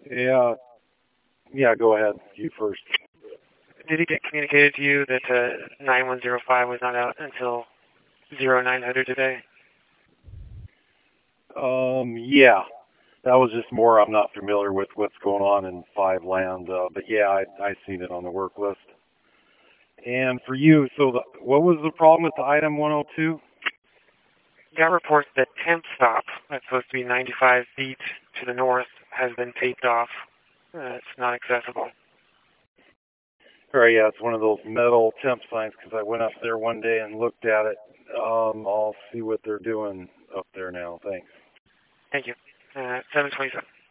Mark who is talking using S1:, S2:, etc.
S1: Yeah, yeah, go ahead. You first.
S2: Did it get communicated to you that 9105 was not out until 0900 today?
S1: Yeah, that was just more. I'm not familiar with what's going on in five land, but yeah, I seen it on the work list. And for you, so what was the problem with the item 102?
S2: Got reports that temp stop, that's supposed to be 95 feet to the north, has been taped off. It's not accessible.
S1: All right, yeah, it's one of those metal temp signs because I went up there one day and looked at it. I'll see what they're doing up there now. Thanks.
S2: Thank you. 727.